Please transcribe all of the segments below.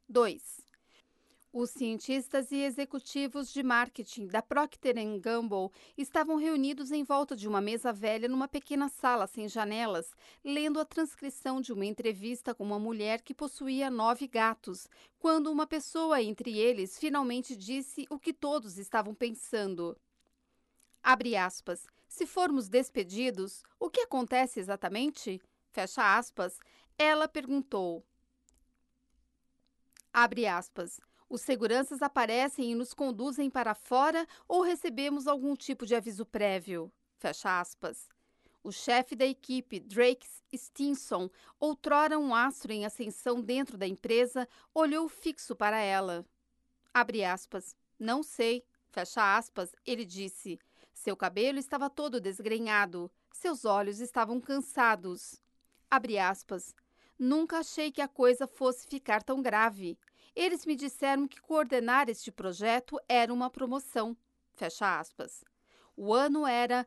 2. Os cientistas e executivos de marketing da Procter Gamble estavam reunidos em volta de uma mesa velha numa pequena sala sem janelas, lendo a transcrição de uma entrevista com uma mulher que possuía 9 gatos, quando uma pessoa entre eles finalmente disse o que todos estavam pensando. Abre aspas. Se formos despedidos, o que acontece exatamente? Fecha aspas. Ela perguntou. Abre aspas. Os seguranças aparecem e nos conduzem para fora ou recebemos algum tipo de aviso prévio? Fecha aspas. O chefe da equipe, Drake Stinson, outrora um astro em ascensão dentro da empresa, olhou fixo para ela. Abre aspas. Não sei. Fecha aspas. Ele disse. Seu cabelo estava todo desgrenhado. Seus olhos estavam cansados. Abre aspas. Nunca achei que a coisa fosse ficar tão grave. Eles me disseram que coordenar este projeto era uma promoção. Fecha aspas. O ano era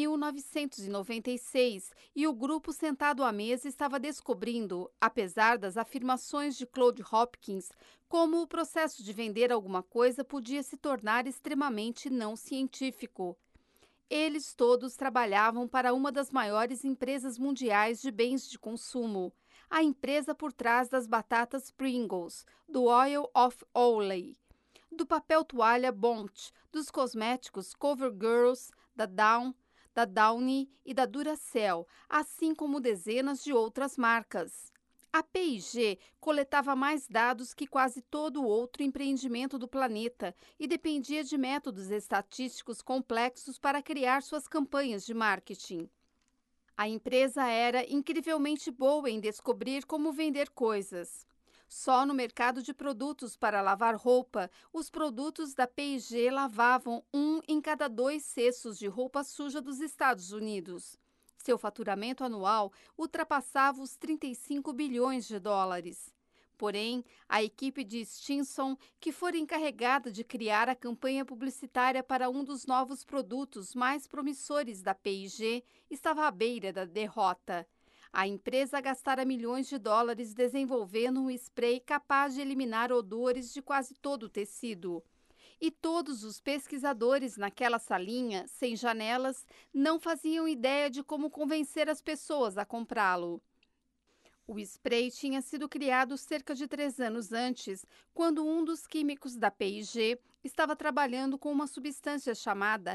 1996 e o grupo sentado à mesa estava descobrindo, apesar das afirmações de Claude Hopkins, como o processo de vender alguma coisa podia se tornar extremamente não científico. Eles todos trabalhavam para uma das maiores empresas mundiais de bens de consumo, a empresa por trás das batatas Pringles, do Oil of Olay, do papel toalha Bond, dos cosméticos CoverGirls, da Downy e da Duracell, assim como dezenas de outras marcas. A P&G coletava mais dados que quase todo outro empreendimento do planeta e dependia de métodos estatísticos complexos para criar suas campanhas de marketing. A empresa era incrivelmente boa em descobrir como vender coisas. Só no mercado de produtos para lavar roupa, os produtos da P&G lavavam 1 em cada 2 cestos de roupa suja dos Estados Unidos. Seu faturamento anual ultrapassava os 35 bilhões de dólares. Porém, a equipe de Stinson, que fora encarregada de criar a campanha publicitária para um dos novos produtos mais promissores da P&G, estava à beira da derrota. A empresa gastara milhões de dólares desenvolvendo um spray capaz de eliminar odores de quase todo o tecido. E todos os pesquisadores naquela salinha, sem janelas, não faziam ideia de como convencer as pessoas a comprá-lo. O spray tinha sido criado cerca de 3 anos antes, quando um dos químicos da P&G estava trabalhando com uma substância chamada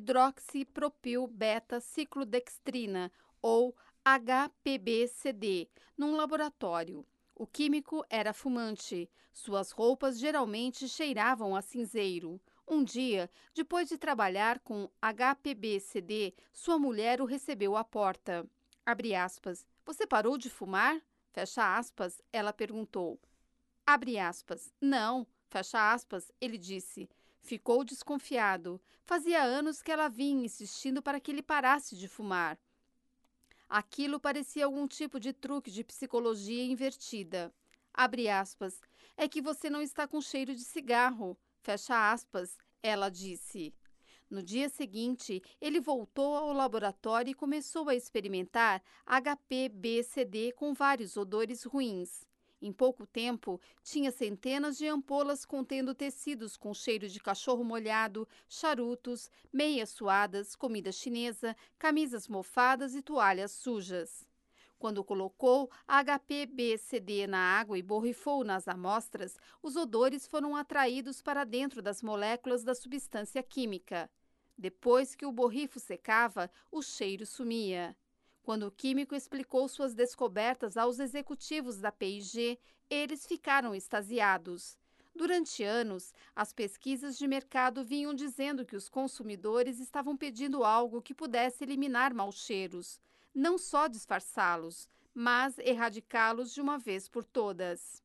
hidroxipropil-beta-ciclodextrina, ou HPBCD, num laboratório. O químico era fumante. Suas roupas geralmente cheiravam a cinzeiro. Um dia, depois de trabalhar com HPBCD, sua mulher o recebeu à porta. Abre aspas. Você parou de fumar? Fecha aspas, ela perguntou. Abre aspas. Não, fecha aspas, ele disse. Ficou desconfiado. Fazia anos que ela vinha insistindo para que ele parasse de fumar. Aquilo parecia algum tipo de truque de psicologia invertida. Abre aspas. É que você não está com cheiro de cigarro. Fecha aspas, ela disse. No dia seguinte, ele voltou ao laboratório e começou a experimentar HPBCD com vários odores ruins. Em pouco tempo, tinha centenas de ampolas contendo tecidos com cheiro de cachorro molhado, charutos, meias suadas, comida chinesa, camisas mofadas e toalhas sujas. Quando colocou HPBCD na água e borrifou nas amostras, os odores foram atraídos para dentro das moléculas da substância química. Depois que o borrifo secava, o cheiro sumia. Quando o químico explicou suas descobertas aos executivos da P&G, eles ficaram extasiados. Durante anos, as pesquisas de mercado vinham dizendo que os consumidores estavam pedindo algo que pudesse eliminar maus cheiros, não só disfarçá-los, mas erradicá-los de uma vez por todas.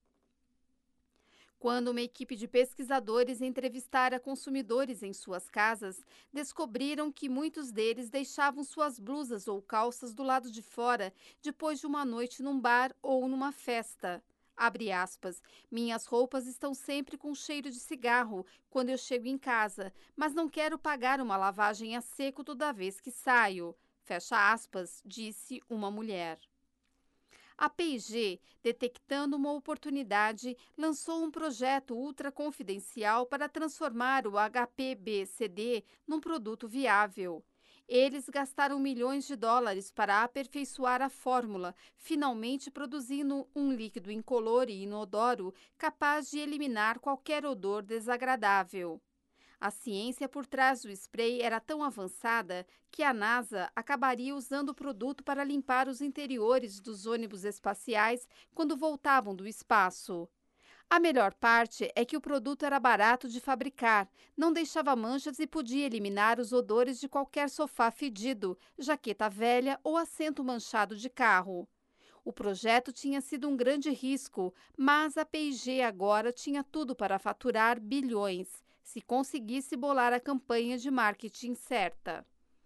Quando uma equipe de pesquisadores entrevistara consumidores em suas casas, descobriram que muitos deles deixavam suas blusas ou calças do lado de fora depois de uma noite num bar ou numa festa. Abre aspas, minhas roupas estão sempre com cheiro de cigarro quando eu chego em casa, mas não quero pagar uma lavagem a seco toda vez que saio. Fecha aspas, disse uma mulher. A P&G, detectando uma oportunidade, lançou um projeto ultra-confidencial para transformar o HPBCD num produto viável. Eles gastaram milhões de dólares para aperfeiçoar a fórmula, finalmente produzindo um líquido incolor e inodoro capaz de eliminar qualquer odor desagradável. A ciência por trás do spray era tão avançada que a NASA acabaria usando o produto para limpar os interiores dos ônibus espaciais quando voltavam do espaço. A melhor parte é que o produto era barato de fabricar, não deixava manchas e podia eliminar os odores de qualquer sofá fedido, jaqueta velha ou assento manchado de carro. O projeto tinha sido um grande risco, mas a P&G agora tinha tudo para faturar bilhões, se conseguisse bolar a campanha de marketing certa.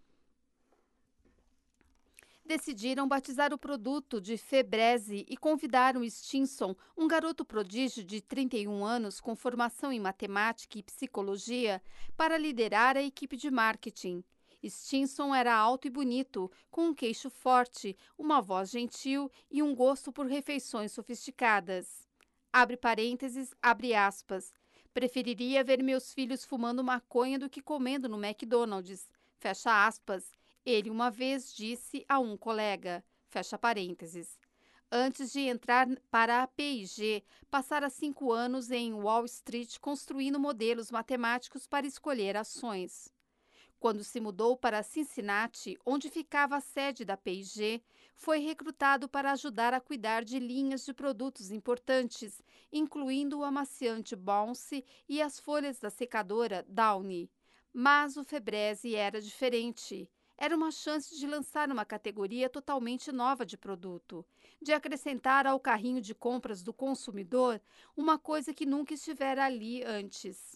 Decidiram batizar o produto de Febreze e convidaram Stinson, um garoto prodígio de 31 anos com formação em matemática e psicologia, para liderar a equipe de marketing. Stinson era alto e bonito, com um queixo forte, uma voz gentil e um gosto por refeições sofisticadas. Abre parênteses, abre aspas. Preferiria ver meus filhos fumando maconha do que comendo no McDonald's. Fecha aspas. Ele uma vez disse a um colega, fecha parênteses. Antes de entrar para a P&G, passara 5 anos em Wall Street construindo modelos matemáticos para escolher ações. Quando se mudou para Cincinnati, onde ficava a sede da P&G, foi recrutado para ajudar a cuidar de linhas de produtos importantes, incluindo o amaciante Bounce e as folhas da secadora Downy. Mas o Febreze era diferente. Era uma chance de lançar uma categoria totalmente nova de produto, de acrescentar ao carrinho de compras do consumidor uma coisa que nunca estivera ali antes.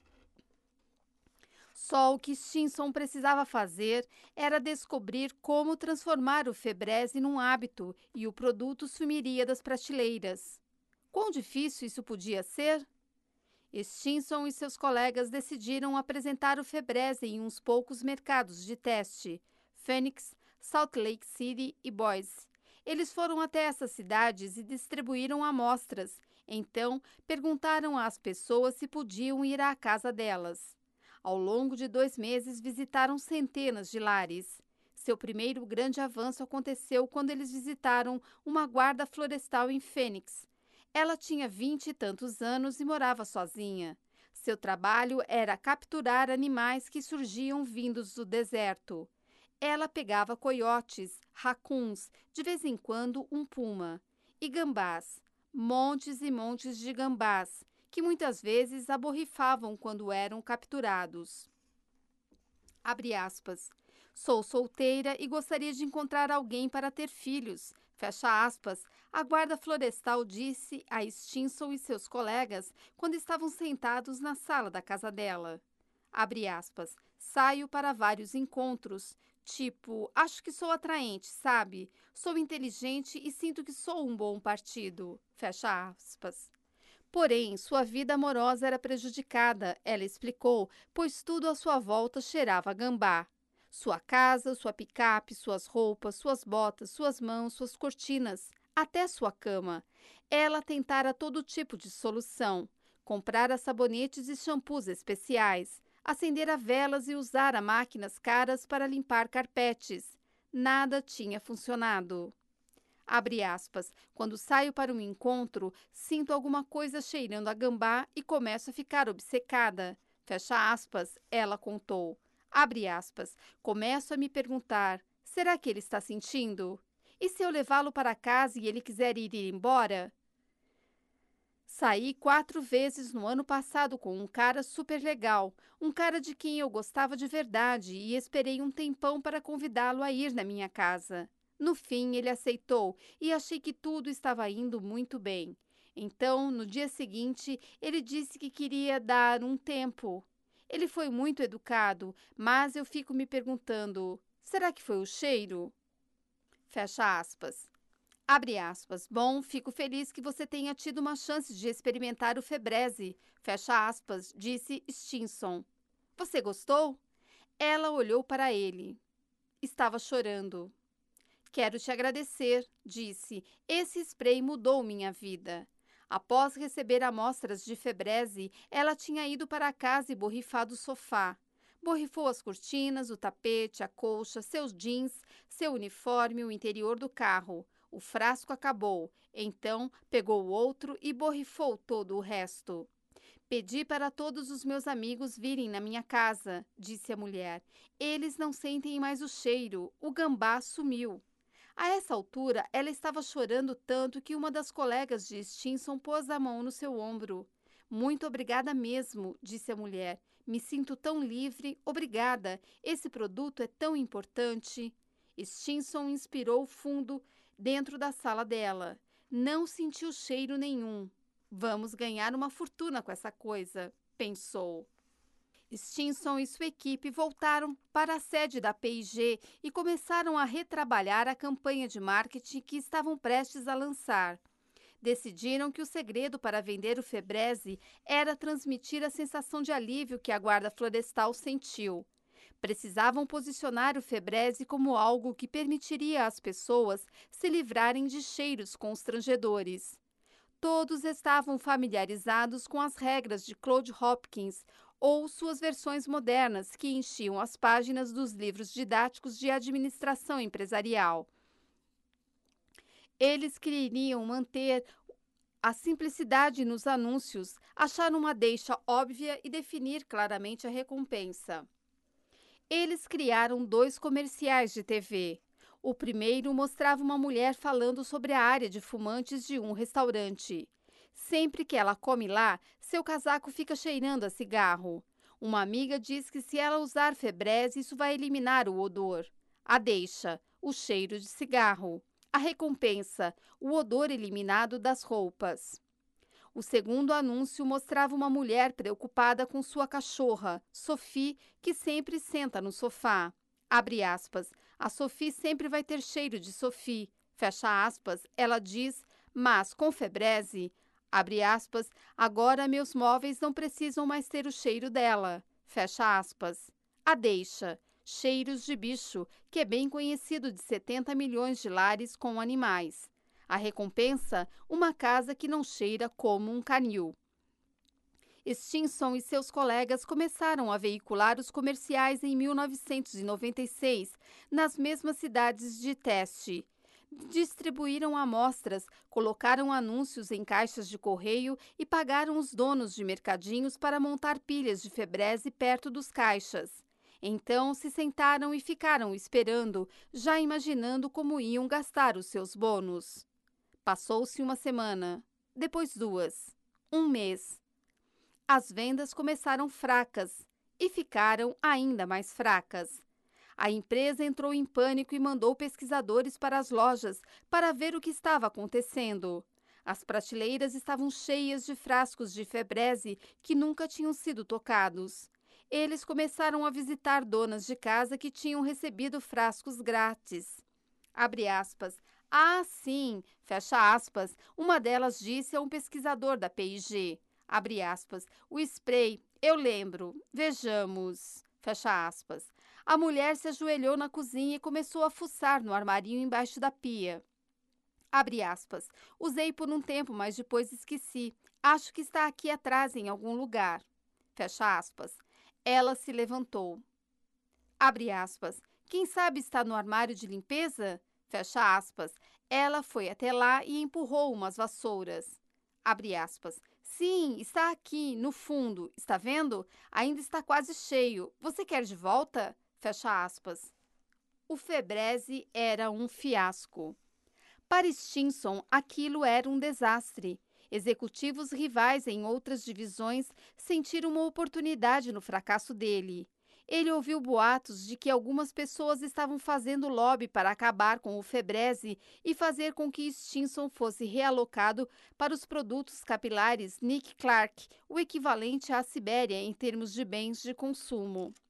Só o que Stinson precisava fazer era descobrir como transformar o Febreze num hábito e o produto sumiria das prateleiras. Quão difícil isso podia ser? Stinson e seus colegas decidiram apresentar o Febreze em uns poucos mercados de teste, Phoenix, Salt Lake City e Boise. Eles foram até essas cidades e distribuíram amostras. Então, perguntaram às pessoas se podiam ir à casa delas. Ao longo de 2 meses, visitaram centenas de lares. Seu primeiro grande avanço aconteceu quando eles visitaram uma guarda florestal em Phoenix. Ela tinha 20 e tantos anos e morava sozinha. Seu trabalho era capturar animais que surgiam vindos do deserto. Ela pegava coiotes, racuns, de vez em quando um puma, e gambás, montes e montes de gambás, que muitas vezes a borrifavam quando eram capturados. Abre aspas. Sou solteira e gostaria de encontrar alguém para ter filhos. Fecha aspas. A guarda florestal disse a Stinson e seus colegas quando estavam sentados na sala da casa dela. Abre aspas. Saio para vários encontros. Tipo, acho que sou atraente, sabe? Sou inteligente e sinto que sou um bom partido. Fecha aspas. Porém, sua vida amorosa era prejudicada, ela explicou, pois tudo à sua volta cheirava a gambá. Sua casa, sua picape, suas roupas, suas botas, suas mãos, suas cortinas, até sua cama. Ela tentara todo tipo de solução. Comprara sabonetes e shampoos especiais, acendera velas e usara máquinas caras para limpar carpetes. Nada tinha funcionado. Abre aspas. Quando saio para um encontro, sinto alguma coisa cheirando a gambá e começo a ficar obcecada. Fecha aspas, ela contou. Abre aspas. Começo a me perguntar, será que ele está sentindo? E se eu levá-lo para casa e ele quiser ir embora? Saí 4 vezes no ano passado com um cara super legal, um cara de quem eu gostava de verdade e esperei um tempão para convidá-lo a ir na minha casa. No fim, ele aceitou e achei que tudo estava indo muito bem. Então, no dia seguinte, ele disse que queria dar um tempo. Ele foi muito educado, mas eu fico me perguntando, será que foi o cheiro? Fecha aspas. Abre aspas. Bom, fico feliz que você tenha tido uma chance de experimentar o Febreze. Fecha aspas, disse Stinson. Você gostou? Ela olhou para ele. Estava chorando. Quero te agradecer, disse. Esse spray mudou minha vida. Após receber amostras de febreze, ela tinha ido para casa e borrifado o sofá. Borrifou as cortinas, o tapete, a colcha, seus jeans, seu uniforme, o interior do carro. O frasco acabou. Então, pegou o outro e borrifou todo o resto. Pedi para todos os meus amigos virem na minha casa, disse a mulher. Eles não sentem mais o cheiro. O gambá sumiu. A essa altura, ela estava chorando tanto que uma das colegas de Stinson pôs a mão no seu ombro. Muito obrigada mesmo, disse a mulher. Me sinto tão livre. Obrigada. Esse produto é tão importante. Stinson inspirou fundo dentro da sala dela. Não sentiu cheiro nenhum. Vamos ganhar uma fortuna com essa coisa, pensou. Stinson e sua equipe voltaram para a sede da P&G e começaram a retrabalhar a campanha de marketing que estavam prestes a lançar. Decidiram que o segredo para vender o febreze era transmitir a sensação de alívio que a guarda florestal sentiu. Precisavam posicionar o febreze como algo que permitiria às pessoas se livrarem de cheiros constrangedores. Todos estavam familiarizados com as regras de Claude Hopkins ou suas versões modernas que enchiam as páginas dos livros didáticos de administração empresarial. Eles queriam manter a simplicidade nos anúncios, achar uma deixa óbvia e definir claramente a recompensa. Eles criaram 2 comerciais de TV. O primeiro mostrava uma mulher falando sobre a área de fumantes de um restaurante. Sempre que ela come lá, seu casaco fica cheirando a cigarro. Uma amiga diz que se ela usar febreze, isso vai eliminar o odor. A deixa, o cheiro de cigarro. A recompensa, o odor eliminado das roupas. O segundo anúncio mostrava uma mulher preocupada com sua cachorra, Sophie, que sempre senta no sofá. Abre aspas. A Sophie sempre vai ter cheiro de Sophie. Fecha aspas. Ela diz, mas com febreze, abre aspas, agora meus móveis não precisam mais ter o cheiro dela. Fecha aspas. A deixa. Cheiros de bicho, que é bem conhecido de 70 milhões de lares com animais. A recompensa, uma casa que não cheira como um canil. Stinson e seus colegas começaram a veicular os comerciais em 1996, nas mesmas cidades de teste. Distribuíram amostras, colocaram anúncios em caixas de correio e pagaram os donos de mercadinhos para montar pilhas de febreze perto dos caixas. Então se sentaram e ficaram esperando, já imaginando como iam gastar os seus bônus. Passou-se uma semana, depois 2, um mês. As vendas começaram fracas e ficaram ainda mais fracas. A empresa entrou em pânico e mandou pesquisadores para as lojas para ver o que estava acontecendo. As prateleiras estavam cheias de frascos de febreze que nunca tinham sido tocados. Eles começaram a visitar donas de casa que tinham recebido frascos grátis. Abre aspas. Ah, sim, fecha aspas. Uma delas disse a um pesquisador da P&G. Abre aspas. O spray, eu lembro. Vejamos. Fecha aspas. A mulher se ajoelhou na cozinha e começou a fuçar no armarinho embaixo da pia. Abre aspas. Usei por um tempo, mas depois esqueci. Acho que está aqui atrás em algum lugar. Fecha aspas. Ela se levantou. Abre aspas. Quem sabe está no armário de limpeza? Fecha aspas. Ela foi até lá e empurrou umas vassouras. Abre aspas. Sim, está aqui, no fundo. Está vendo? Ainda está quase cheio. Você quer de volta? Fecha aspas. O febreze era um fiasco. Para Stinson, aquilo era um desastre. Executivos rivais em outras divisões sentiram uma oportunidade no fracasso dele. Ele ouviu boatos de que algumas pessoas estavam fazendo lobby para acabar com o febreze e fazer com que Stinson fosse realocado para os produtos capilares Nick Clark, o equivalente à Sibéria em termos de bens de consumo.